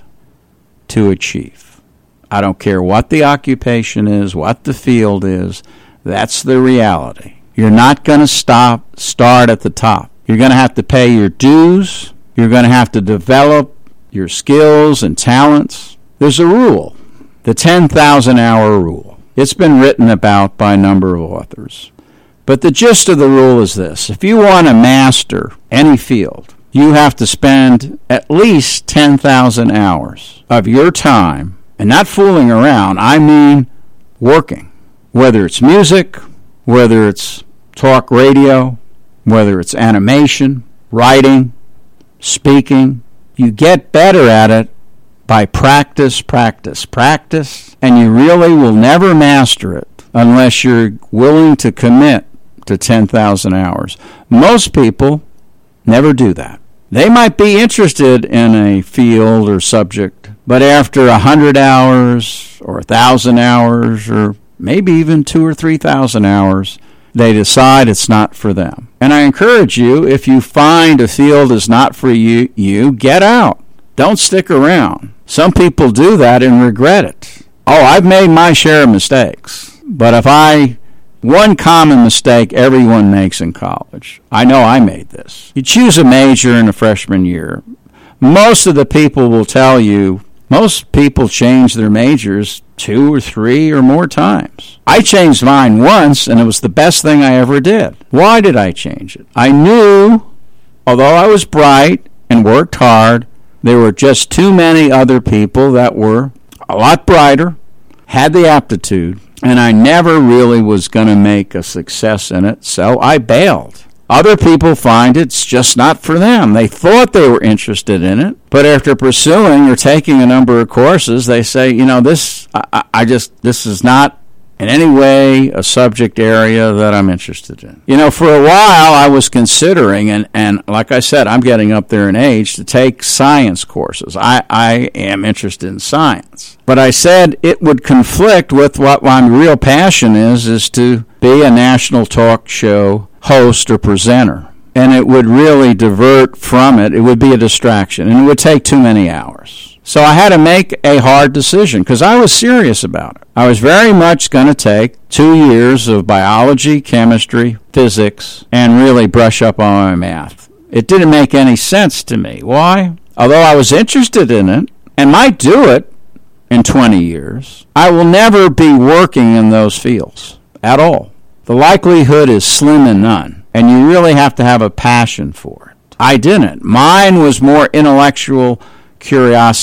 to achieve. I don't care what the occupation is, what the field is, that's the reality. You're not going to stop, start at the top. You're going to have to pay your dues. You're going to have to develop your skills and talents. There's a rule, the ten thousand hour rule. It's been written about by a number of authors. But the gist of the rule is this. If you want to master any field, you have to spend at least ten thousand hours of your time, and not fooling around, I mean working. Whether it's music, whether it's talk radio, whether it's animation, writing, speaking, you get better at it by practice, practice, practice, and you really will never master it unless you're willing to commit to ten thousand hours. Most people never do that. They might be interested in a field or subject, but after one hundred hours or one thousand hours or maybe even two or three thousand hours, they decide it's not for them. And I encourage you, if you find a field is not for you, you get out. Don't stick around. Some people do that and regret it. Oh, I've made my share of mistakes. But if I, one common mistake everyone makes in college, I know I made this. You choose a major in a freshman year. Most of the people will tell you, most people change their majors two or three or more times. I changed mine once, and it was the best thing I ever did. Why did I change it? I knew, although I was bright and worked hard, there were just too many other people that were a lot brighter, had the aptitude, and I never really was going to make a success in it, so I bailed. Other people find it's just not for them. They thought they were interested in it, but after pursuing or taking a number of courses, they say, you know, this, I, I just, this is not in any way a subject area that I'm interested in. You know, for a while I was considering, and, and like I said, I'm getting up there in age, to take science courses. I, I am interested in science. But I said it would conflict with what my real passion is, is to be a national talk show host or presenter. And it would really divert from it. It would be a distraction, and it would take too many hours. So I had to make a hard decision because I was serious about it. I was very much going to take two years of biology, chemistry, physics, and really brush up on my math. It didn't make any sense to me. Why? Although I was interested in it and might do it in twenty years, I will never be working in those fields at all. The likelihood is slim and none, and you really have to have a passion for it. I didn't. Mine was more intellectual curiosity.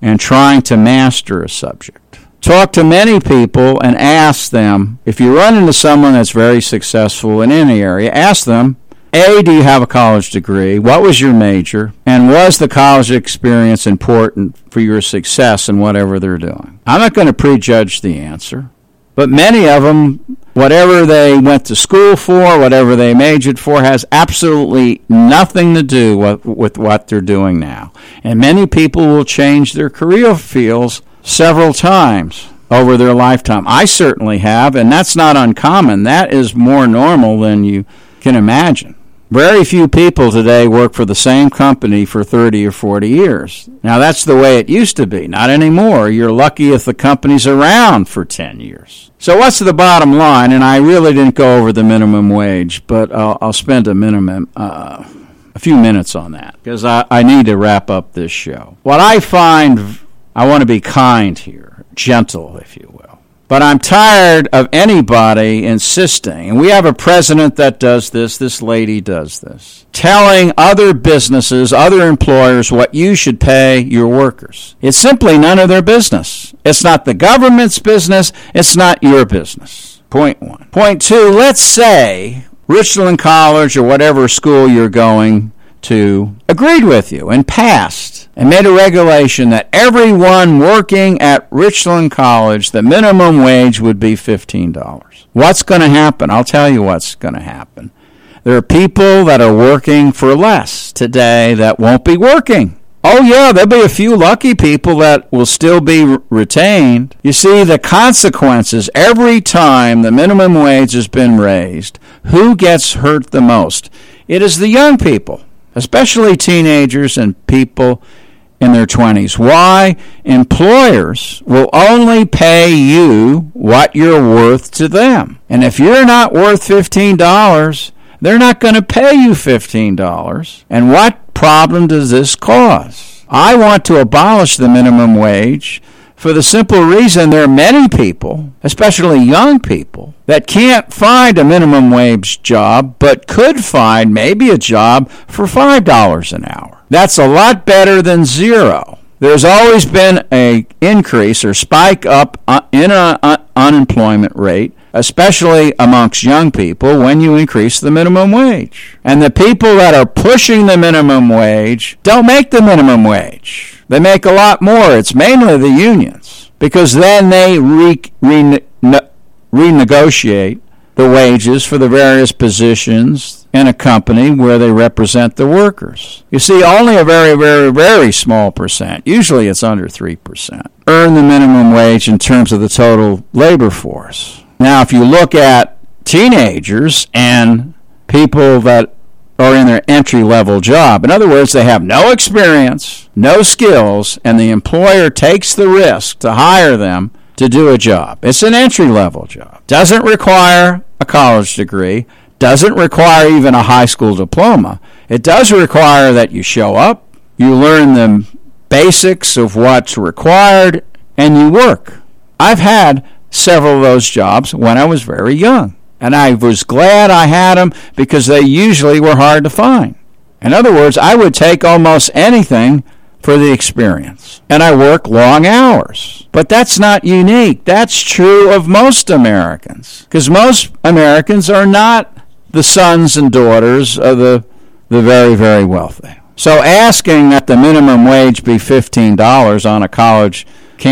and trying to master a subject. Talk to many people and ask them, if you run into someone that's very successful in any area, ask them, A, do you have a college degree? What was your major? And was the college experience important for your success in whatever they're doing? I'm not going to prejudge the answer, but many of them, whatever they went to school for, whatever they majored for, has absolutely nothing to do with, with what they're doing now. And many people will change their career fields several times over their lifetime. I certainly have, and that's not uncommon. That is more normal than you can imagine. Very few people today work for the same company for thirty or forty years. Now, that's the way it used to be. Not anymore. You're lucky if the company's around for ten years. So what's the bottom line? And I really didn't go over the minimum wage, but I'll, I'll spend a minimum, uh, a few minutes on that because I, I need to wrap up this show. What I find, I want to be kind here, gentle, if you will. But I'm tired of anybody insisting, and we have a president that does this, this lady does this, telling other businesses, other employers what you should pay your workers. It's simply none of their business. It's not the government's business. It's not your business. Point one. Point two, let's say Richland College or whatever school you're going to agreed with you and passed and made a regulation that everyone working at Richland College, the minimum wage would be fifteen dollars. What's going to happen? I'll tell you what's going to happen. There are people that are working for less today that won't be working. Oh, yeah, there'll be a few lucky people that will still be retained. You see, the consequences, every time the minimum wage has been raised, who gets hurt the most? It is the young people, especially teenagers and people in their twenties. Why? Employers will only pay you what you're worth to them. And if you're not worth fifteen dollars, they're not going to pay you fifteen dollars. And what problem does this cause? I want to abolish the minimum wage for the simple reason there are many people, especially young people, that can't find a minimum wage job but could find maybe a job for five dollars an hour. That's a lot better than zero. There's always been an increase or spike up in an unemployment rate, especially amongst young people, when you increase the minimum wage. And the people that are pushing the minimum wage don't make the minimum wage. They make a lot more. It's mainly the unions, because then they re- re- ne- renegotiate the wages for the various positions in a company where they represent the workers. You see, only a very, very, very small percent, usually it's under three percent, earn the minimum wage in terms of the total labor force. Now, if you look at teenagers and people that are in their entry-level job, in other words, they have no experience, no skills, and the employer takes the risk to hire them to do a job. It's an entry-level job. Doesn't require a college degree, doesn't require even a high school diploma. It does require that you show up, you learn the basics of what's required, and you work. I've had several of those jobs when I was very young, and I was glad I had them because they usually were hard to find. In other words, I would take almost anything for the experience, and I work long hours. But that's not unique. That's true of most Americans, because most Americans are not the sons and daughters of the, the very, very wealthy. So asking that the minimum wage be fifteen dollars on a college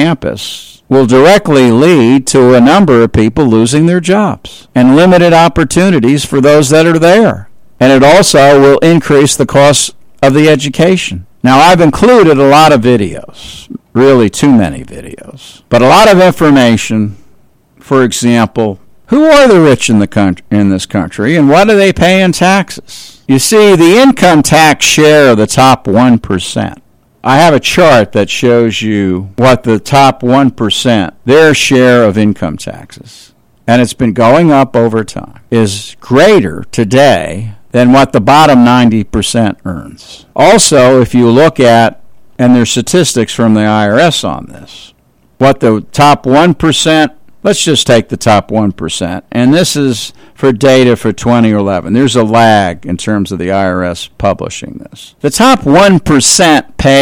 campus will directly lead to a number of people losing their jobs and limited opportunities for those that are there. And it also will increase the cost of the education. Now, I've included a lot of videos, really too many videos, but a lot of information. For example, who are the rich in the country, in this country, and what do they pay in taxes? You see, the income tax share of the top one percent. I have a chart that shows you what the top one percent, their share of income taxes, and it's been going up over time, is greater today than what the bottom ninety percent earns. Also, if you look at, and there's statistics from the I R S on this, what the top one percent, let's just take the top one percent, and this is for data for twenty eleven. There's a lag in terms of the I R S publishing this. The top one percent pay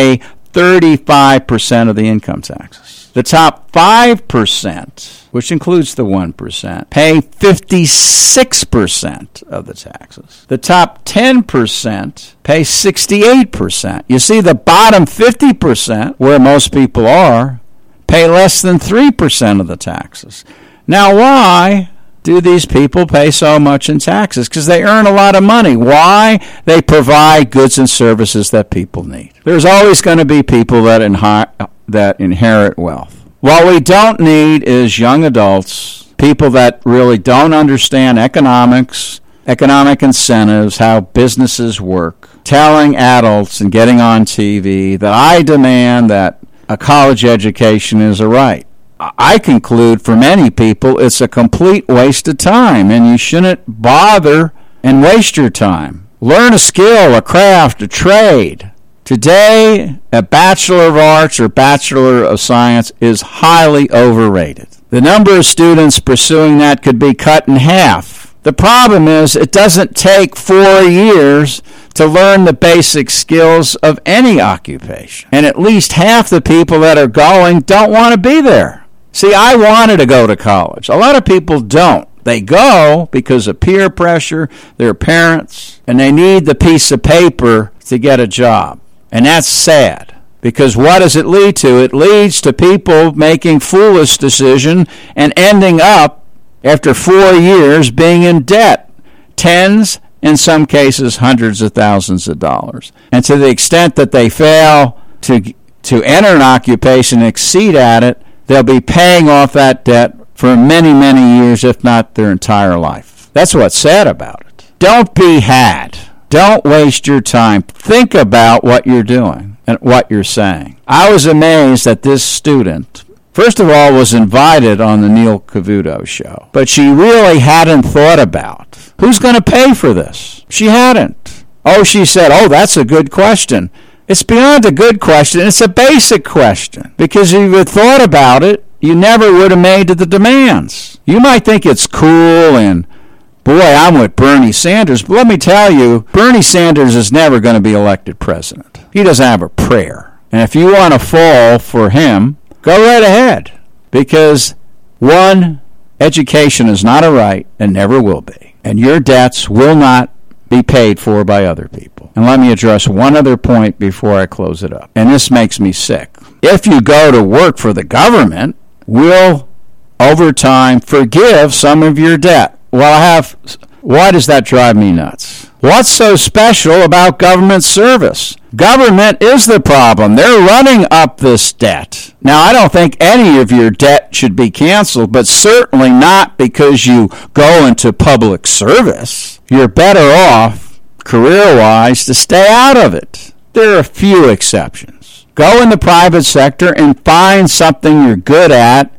thirty-five percent of the income taxes. The top five percent, which includes the one percent, pay fifty-six percent of the taxes. The top ten percent pay sixty-eight percent. You see, the bottom fifty percent, where most people are, pay less than three percent of the taxes. Now, why do these people pay so much in taxes? Because they earn a lot of money. Why? They provide goods and services that people need. There's always going to be people that inhi- that inherit wealth. What we don't need is young adults, people that really don't understand economics, economic incentives, how businesses work, telling adults and getting on T V that I demand that a college education is a right. I conclude for many people it's a complete waste of time, and you shouldn't bother and waste your time. Learn a skill, a craft, a trade. Today, a Bachelor of Arts or Bachelor of Science is highly overrated. The number of students pursuing that could be cut in half. The problem is it doesn't take four years to learn the basic skills of any occupation. And at least half the people that are going don't want to be there. See, I wanted to go to college. A lot of people don't. They go because of peer pressure, their parents, and they need the piece of paper to get a job. And that's sad, because what does it lead to? It leads to people making foolish decisions and ending up, after four years, being in debt. Tens, in some cases, hundreds of thousands of dollars. And to the extent that they fail to, to enter an occupation and exceed at it, they'll be paying off that debt for many, many years, if not their entire life. That's what's sad about it. Don't be had. Don't waste your time. Think about what you're doing and what you're saying. I was amazed that this student, first of all, was invited on the Neil Cavuto show, but she really hadn't thought about who's going to pay for this. She hadn't. Oh, she said, oh, that's a good question. It's beyond a good question. It's a basic question, because if you had thought about it, you never would have made the demands. You might think it's cool and, boy, I'm with Bernie Sanders, but let me tell you, Bernie Sanders is never going to be elected president. He doesn't have a prayer. And if you want to fall for him, go right ahead, because, one, education is not a right and never will be, and your debts will not be paid for by other people. And let me address one other point before I close it up, and this makes me sick. If you go to work for the government, we'll, over time, forgive some of your debt. Well, I have, why does that drive me nuts? What's so special about government service? Government is the problem. They're running up this debt. Now, I don't think any of your debt should be canceled, but certainly not because you go into public service. You're better off, career-wise, to stay out of it. There are a few exceptions. Go in the private sector and find something you're good at,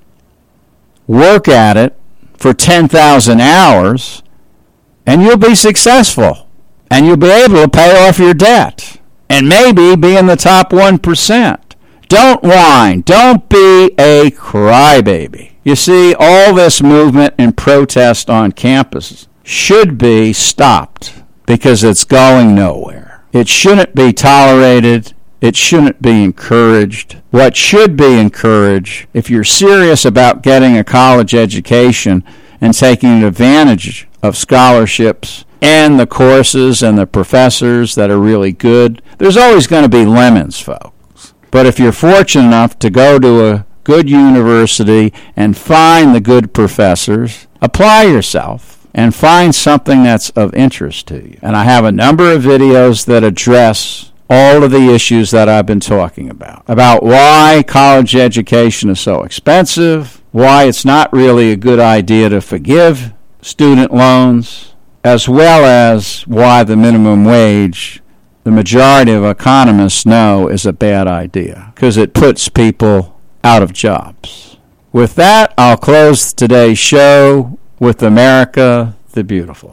work at it for ten thousand hours, and you'll be successful. And you'll be able to pay off your debt. And maybe be in the top one percent. Don't whine. Don't be a crybaby. You see, all this movement and protest on campuses should be stopped because it's going nowhere. It shouldn't be tolerated. It shouldn't be encouraged. What should be encouraged, if you're serious about getting a college education and taking advantage of scholarships and the courses and the professors that are really good, there's always going to be lemons, folks. But if you're fortunate enough to go to a good university and find the good professors, apply yourself and find something that's of interest to you. And I have a number of videos that address all of the issues that I've been talking about, about why college education is so expensive, why it's not really a good idea to forgive student loans, as well as why the minimum wage, the majority of economists know, is a bad idea, because it puts people out of jobs. With that, I'll close today's show with America the Beautiful.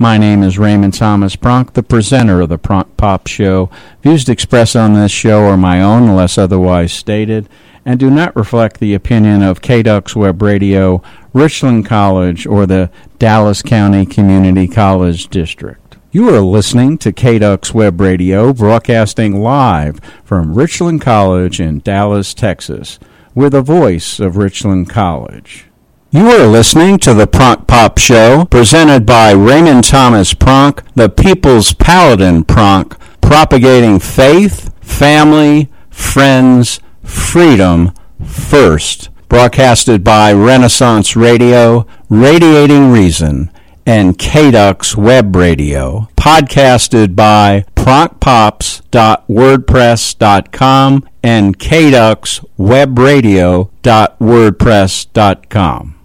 My name is Raymond Thomas Pronk, the presenter of the Pronk Pop Show. Views expressed on this show are my own unless otherwise stated and do not reflect the opinion of K D U X Web Radio, Richland College, or the Dallas County Community College District. You are listening to K D U X Web Radio, broadcasting live from Richland College in Dallas, Texas. We're the voice of Richland College. You are listening to the Pronk Pop Show, presented by Raymond Thomas Pronk, the People's Paladin Pronk, propagating faith, family, friends, freedom first. Broadcasted by Renaissance Radio, Radiating Reason, and K D U X Web Radio. Podcasted by pronk pops dot wordpress dot com and K D U X web radio dot wordpress dot com.